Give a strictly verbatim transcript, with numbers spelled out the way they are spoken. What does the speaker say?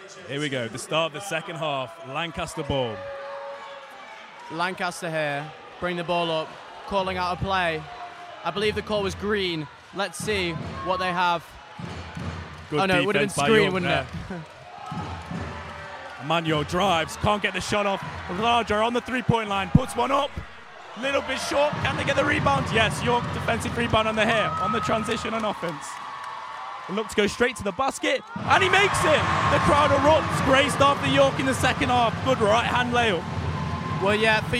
Here we go, the start of the second half. Lancaster ball. Lancaster here, bring the ball up, calling out a play. I believe the call was green. Let's see what they have. Good oh no, it would have been defense by screen, York wouldn't there. it? Emmanuel drives, can't get the shot off. Larger on the three-point line, puts one up. Little bit short, can they get the rebound? Yes, York defensive rebound on the hair, on the transition on offense. Look to go straight to the basket, and he makes it! The crowd erupts. Great start for York in the second half. Good right-hand layup. Well, yeah, for